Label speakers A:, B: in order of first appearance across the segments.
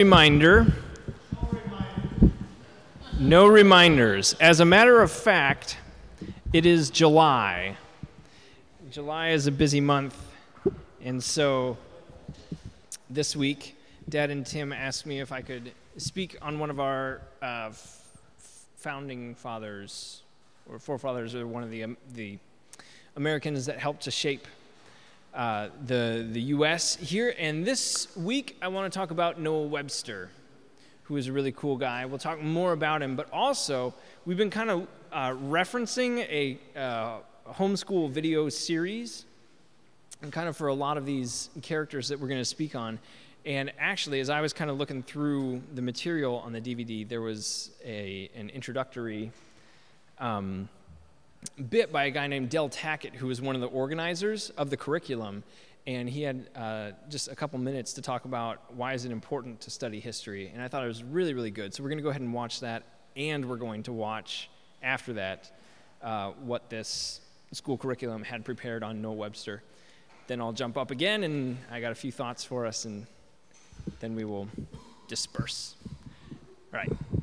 A: Reminder, no reminders. As a matter of fact, it is July. July is a busy month, and so this week, Dad and Tim asked me if I could speak on one of our founding fathers, or forefathers, or one of the Americans that helped to shape the U.S. here. And this week, I want to talk about Noah Webster, who is a really cool guy. We'll talk more about him, but also we've been kind of referencing a homeschool video series, and kind of for a lot of these characters that we're going to speak on. And actually, as I was kind of looking through the material on the DVD, there was an introductory bit by a guy named Del Tackett, who was one of the organizers of the curriculum, and he had just a couple minutes to talk about why is it important to study history, and I thought it was really, really good. So we're going to go ahead and watch that, and we're going to watch, after that, what this school curriculum had prepared on Noah Webster. Then I'll jump up again, and I got a few thoughts for us, and then we will disperse. All right.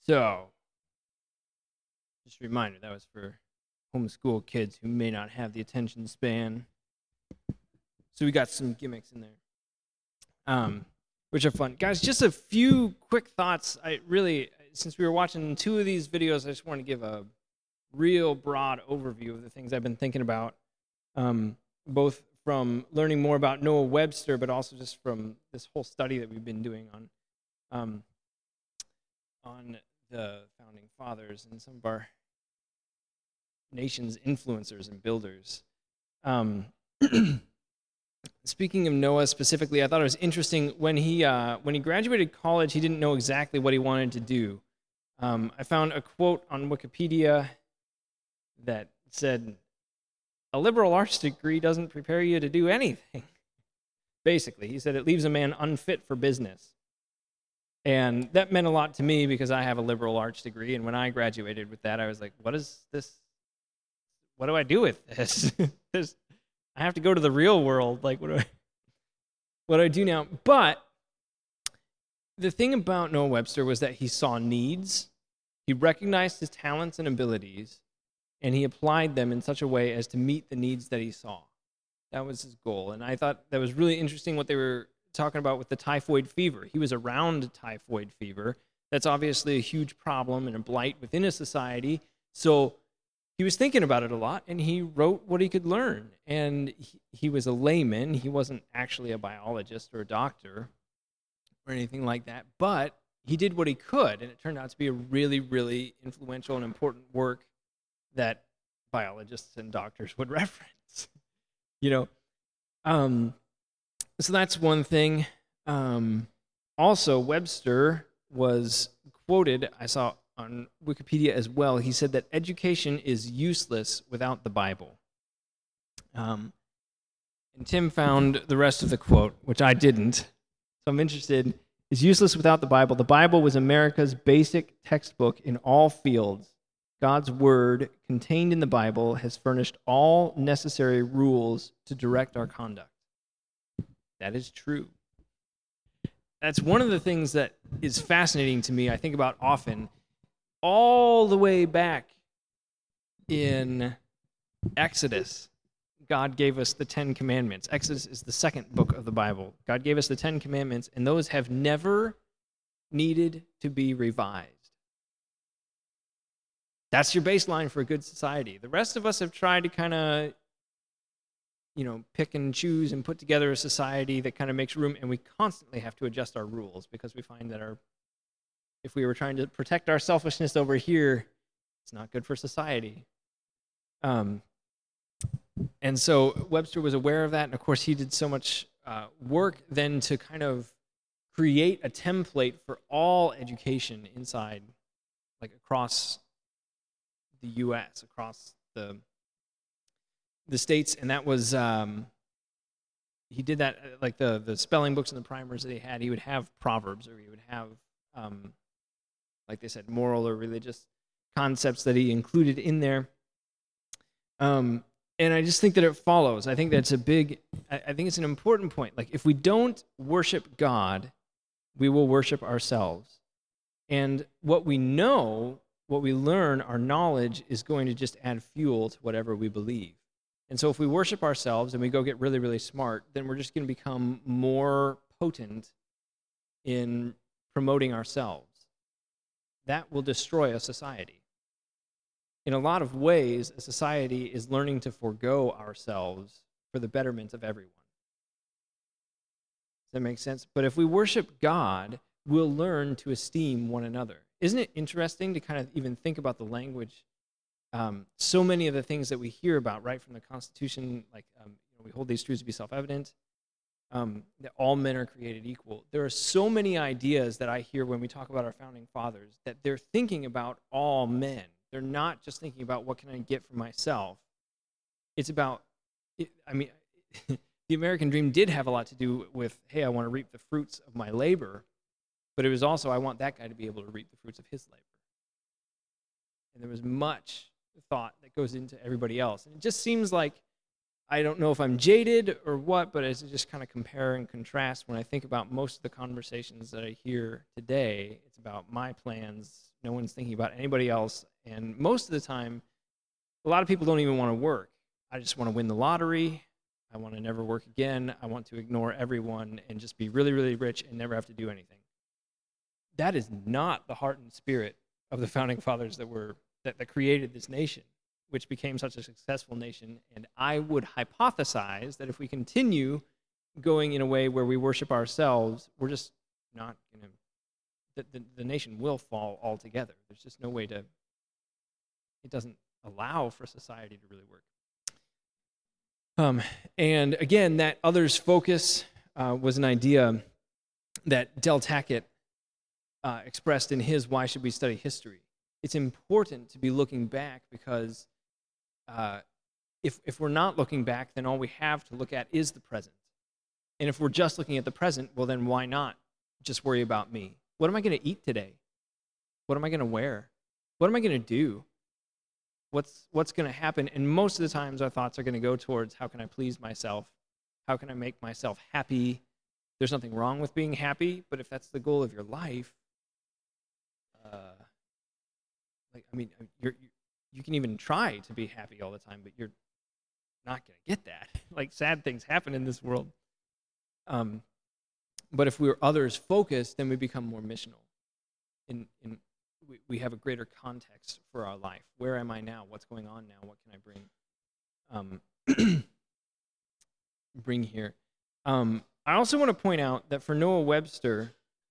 A: So, just a reminder, that was for homeschool kids who may not have the attention span. So we got some gimmicks in there, which are fun. Guys, just a few quick thoughts. Since we were watching 2 of these videos, I just want to give a real broad overview of the things I've been thinking about, both from learning more about Noah Webster, but also just from this whole study that we've been doing on the founding fathers and some of our nation's influencers and builders. Speaking of Noah specifically, I thought it was interesting when he graduated college, he didn't know exactly what he wanted to do. I found a quote on Wikipedia that said, "A liberal arts degree doesn't prepare you to do anything." Basically, he said it leaves a man unfit for business. And that meant a lot to me because I have a liberal arts degree, and when I graduated with that, I was like, what is this? What do I do with this? I have to go to the real world. Like, what do I do now? But the thing about Noah Webster was that he saw needs, he recognized his talents and abilities, and he applied them in such a way as to meet the needs that he saw. That was his goal. And I thought that was really interesting what they were talking about with the typhoid fever. He was around typhoid fever. That's obviously a huge problem and a blight within a society. So he was thinking about it a lot, and he wrote what he could learn. And he was a layman. He wasn't actually a biologist or a doctor or anything like that, but he did what he could, and it turned out to be a really, really influential and important work that biologists and doctors would reference. So that's one thing. Also, Webster was quoted, I saw on Wikipedia as well, he said that education is useless without the Bible. And Tim found the rest of the quote, which I didn't. So I'm interested. Is useless without the Bible. The Bible was America's basic textbook in all fields. God's word contained in the Bible has furnished all necessary rules to direct our conduct. That is true. That's one of the things that is fascinating to me, I think about often. All the way back in Exodus, God gave us the 10 Commandments. Exodus is the second book of the Bible. God gave us the 10 Commandments, and those have never needed to be revised. That's your baseline for a good society. The rest of us have tried to kind of, pick and choose and put together a society that kind of makes room, and we constantly have to adjust our rules because we find that if we were trying to protect our selfishness over here, it's not good for society. And so Webster was aware of that, and of course he did so much work then to kind of create a template for all education inside, like across the U.S., across the states, and that was he did that like the spelling books and the primers that he had. He would have proverbs, or he would have like they said, moral or religious concepts that he included in there. And I just think that it follows. I think that's I think it's an important point. Like, if we don't worship God, we will worship ourselves. And what we know, what we learn, our knowledge is going to just add fuel to whatever we believe. And so if we worship ourselves and we go get really, really smart, then we're just going to become more potent in promoting ourselves. That will destroy a society. In a lot of ways, a society is learning to forego ourselves for the betterment of everyone. Does that make sense? But if we worship God, we'll learn to esteem one another. Isn't it interesting to kind of even think about the language? So many of the things that we hear about right from the Constitution, like we hold these truths to be self-evident, that all men are created equal. There are so many ideas that I hear when we talk about our founding fathers that they're thinking about all men. They're not just thinking about what can I get for myself. It's about, the American dream did have a lot to do with, hey, I want to reap the fruits of my labor, but it was also, I want that guy to be able to reap the fruits of his labor. And there was much thought that goes into everybody else. And it just seems like, I don't know if I'm jaded or what, but as I just kind of compare and contrast, when I think about most of the conversations that I hear today, it's about my plans No one's thinking about anybody else. And most of the time, a lot of people don't even want to work. I just want to win the lottery. I want to never work again. I want to ignore everyone and just be really, really rich and never have to do anything. That is not the heart and spirit of the founding fathers that created this nation, which became such a successful nation. And I would hypothesize that if we continue going in a way where we worship ourselves, we're just not going to, the nation will fall altogether. There's just no way it doesn't allow for society to really work. And again, that others focus was an idea that Del Tackett expressed in his Why Should We Study History? It's important to be looking back because if we're not looking back, then all we have to look at is the present. And if we're just looking at the present, well, then why not just worry about me? What am I going to eat today? What am I going to wear? What am I going to do? What's going to happen? And most of the times our thoughts are going to go towards how can I please myself? How can I make myself happy? There's nothing wrong with being happy, but if that's the goal of your life, you can even try to be happy all the time, but you're not going to get that. Like, sad things happen in this world. But if we're others focused, then we become more missional. We have a greater context for our life. Where am I now? What's going on now? What can I bring bring here? I also want to point out that for Noah Webster,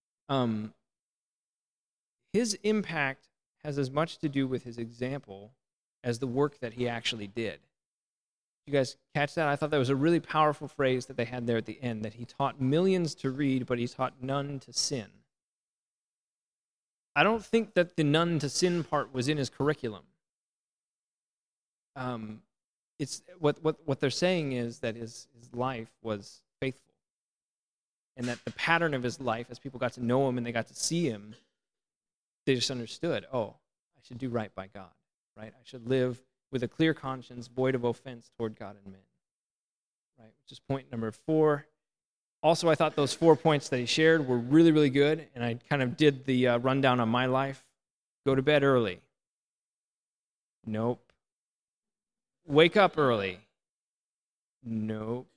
A: his impact has as much to do with his example as the work that he actually did. You guys catch that? I thought that was a really powerful phrase that they had there at the end, that he taught millions to read, but he taught none to sin. I don't think that the none to sin part was in his curriculum. It's what they're saying is that his life was faithful, and that the pattern of his life, as people got to know him and they got to see him, they just understood, oh, I should do right by God, right? I should live with a clear conscience, void of offense toward God and men, right? Which is point number 4. Also, I thought those 4 points that he shared were really, really good, and I kind of did the rundown on my life. Go to bed early. Nope. Wake up early. Nope.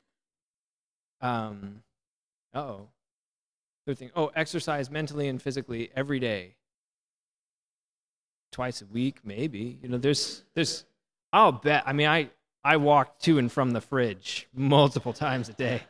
A: Uh-oh. Third thing. Oh, exercise mentally and physically every day. Twice a week, maybe. You know, there's I'll bet. I mean, I walk to and from the fridge multiple times a day.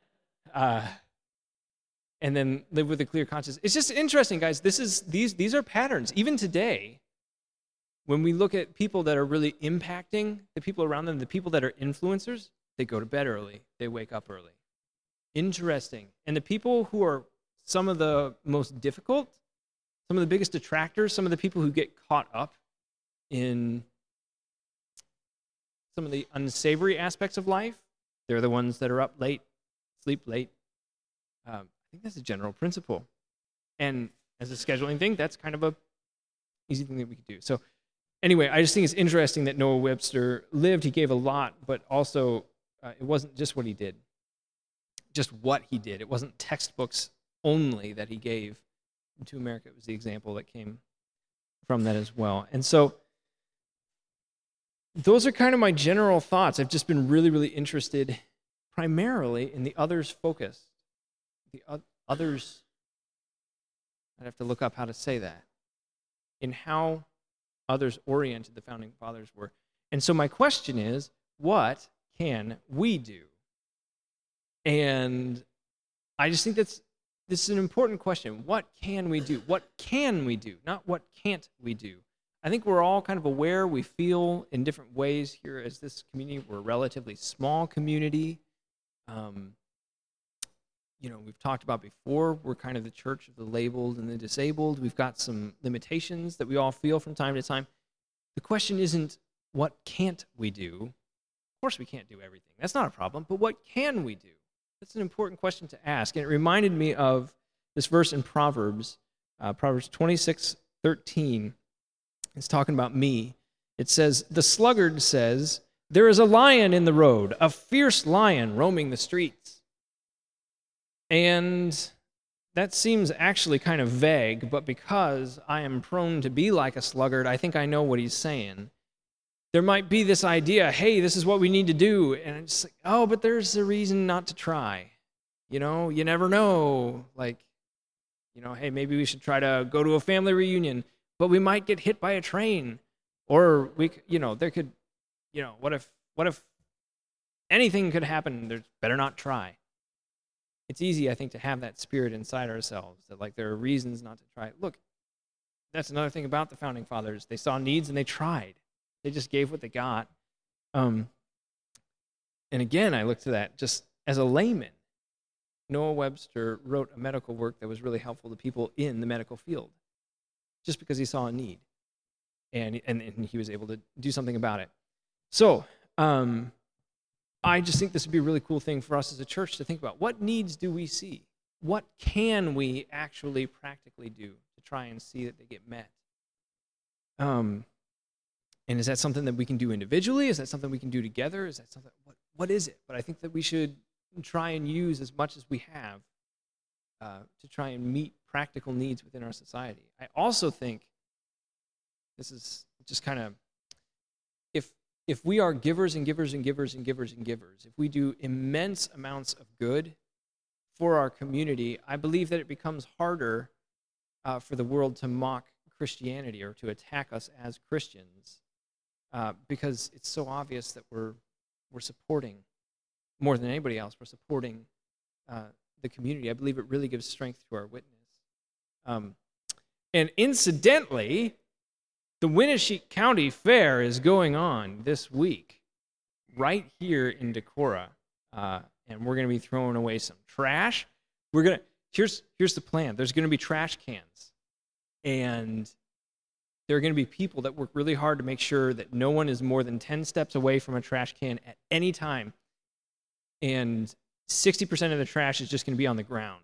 A: And then live with a clear conscience. It's just interesting, guys. These are patterns. Even today, when we look at people that are really impacting the people around them, the people that are influencers, they go to bed early. They wake up early. Interesting. And the people who are some of the most difficult, some of the biggest detractors, some of the people who get caught up in some of the unsavory aspects of life, they're the ones that are up late, sleep late. I think that's a general principle. And as a scheduling thing, that's kind of a easy thing that we could do. So anyway, I just think it's interesting that Noah Webster lived. He gave a lot, but also it wasn't just what he did. Just what he did. It wasn't textbooks only that he gave to America. It was the example that came from that as well. And so those are kind of my general thoughts. I've just been really, really interested primarily in the others focus. The others, I'd have to look up how to say that, in how others oriented the founding fathers were. And so my question is, what can we do? And I just think this is an important question. What can we do? What can we do? Not what can't we do. I think we're all kind of aware. We feel in different ways here as this community. We're a relatively small community. We've talked about before, we're kind of the church of the labeled and the disabled. We've got some limitations that we all feel from time to time. The question isn't, what can't we do? Of course we can't do everything. That's not a problem. But what can we do? That's an important question to ask. And it reminded me of this verse in Proverbs, Proverbs 26:13. It's talking about me. It says, the sluggard says, there is a lion in the road, a fierce lion roaming the streets. And that seems actually kind of vague, but because I am prone to be like a sluggard, I think I know what he's saying. There might be this idea, hey, this is what we need to do, and it's like, oh, but there's a reason not to try. You know, you never know. Like, you know, hey, maybe we should try to go to a family reunion, but we might get hit by a train. Or there could, what if anything could happen? There's better not try. It's easy, I think, to have that spirit inside ourselves, that like there are reasons not to try. Look, that's another thing about the Founding Fathers. They saw needs and they tried. They just gave what they got. And again, I look to that just as a layman. Noah Webster wrote a medical work that was really helpful to people in the medical field, just because he saw a need, and he was able to do something about it. So I just think this would be a really cool thing for us as a church to think about. What needs do we see? What can we actually practically do to try and see that they get met? And is that something that we can do individually? Is that something we can do together? Is that something? What is it? But I think that we should try and use as much as we have to try and meet practical needs within our society. I also think this is just kind of, if we are givers and givers and givers and givers and givers, if we do immense amounts of good for our community, I believe that it becomes harder for the world to mock Christianity or to attack us as Christians, because it's so obvious that we're supporting, more than anybody else, we're supporting the community. I believe it really gives strength to our witness. And incidentally, the Winneshiek County Fair is going on this week, right here in Decorah, and we're going to be throwing away some trash. Here's the plan. There's going to be trash cans, and there are going to be people that work really hard to make sure that no one is more than 10 steps away from a trash can at any time, and 60% of the trash is just going to be on the ground.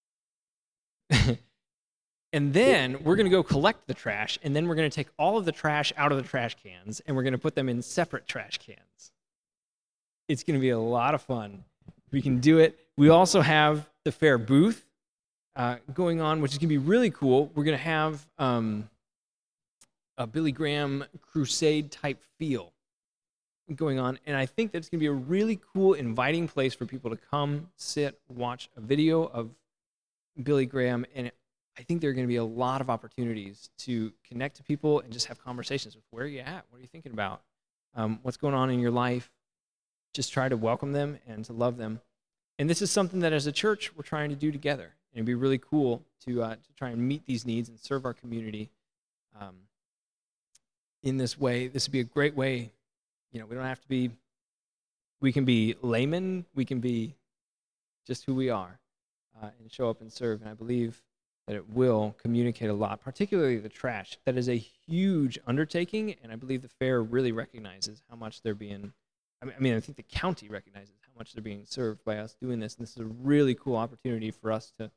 A: And then we're going to go collect the trash, and then we're going to take all of the trash out of the trash cans, and we're going to put them in separate trash cans. It's going to be a lot of fun. We can do it. We also have the fair booth going on, which is going to be really cool. We're going to have a Billy Graham crusade-type feel going on, and I think that's going to be a really cool, inviting place for people to come, sit, watch a video of Billy Graham, and I think there are going to be a lot of opportunities to connect to people and just have conversations with where are you at, what are you thinking about, what's going on in your life. Just try to welcome them and to love them. And this is something that as a church we're trying to do together. And it'd be really cool to try and meet these needs and serve our community in this way. This would be a great way. We don't have to be, we can be laymen, we can be just who we are and show up and serve. And I believe that it will communicate a lot, particularly the trash. That is a huge undertaking, and I believe the fair really recognizes how much they're being, I think the county recognizes how much they're being served by us doing this, and this is a really cool opportunity for us to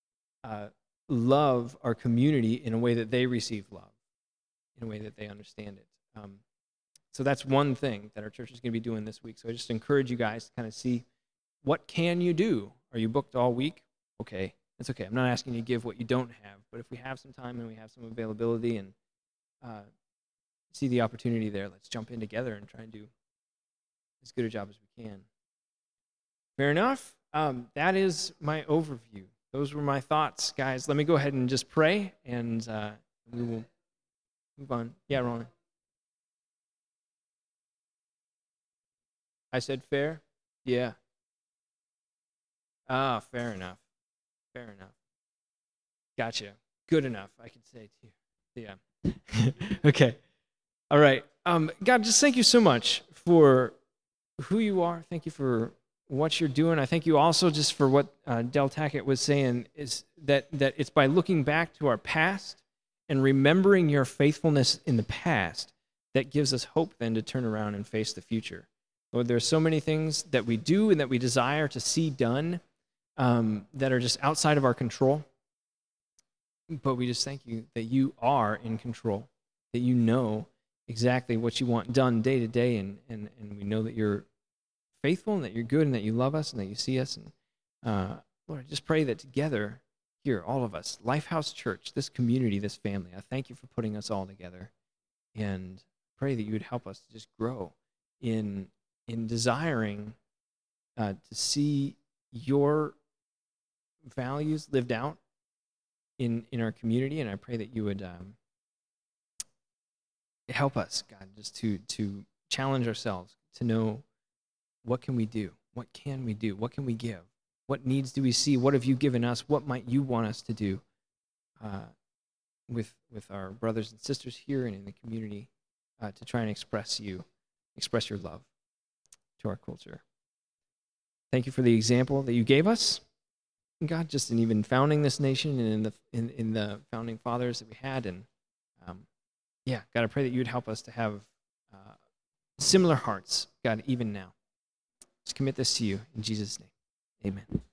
A: love our community in a way that they receive love, in a way that they understand it. So that's one thing that our church is going to be doing this week. So I just encourage you guys to kind of see, what can you do? Are you booked all week? Okay. It's okay. I'm not asking you to give what you don't have, but if we have some time and we have some availability and see the opportunity there, let's jump in together and try and do as good a job as we can. Fair enough. That is my overview. Those were my thoughts, guys. Let me go ahead and just pray, and we will move on. Yeah, Ron. I said fair? Yeah. Fair enough. Fair enough. Gotcha. Good enough, I can say to you. Yeah. Okay. All right. God, just thank you so much for who you are. Thank you for what you're doing. I thank you also just for what Del Tackett was saying, is that it's by looking back to our past and remembering your faithfulness in the past that gives us hope then to turn around and face the future. Lord, there are so many things that we do and that we desire to see done that are just outside of our control. But we just thank you that you are in control, that you know exactly what you want done day to day, and we know that you're faithful and that you're good and that you love us and that you see us. And Lord, I just pray that together here, all of us, Lifehouse Church, this community, this family. I thank you for putting us all together, and pray that you would help us to just grow in desiring to see your values lived out in our community. And I pray that you would help us, God, just to challenge ourselves to know, what can we do? What can we do? What can we give? What needs do we see? What have you given us? What might you want us to do with our brothers and sisters here and in the community to try and express your love to our culture? Thank you for the example that you gave us, God, just in even founding this nation and in the founding fathers that we had. And God, I pray that you would help us to have similar hearts, God, even now. Just commit this to you in Jesus' name. Amen.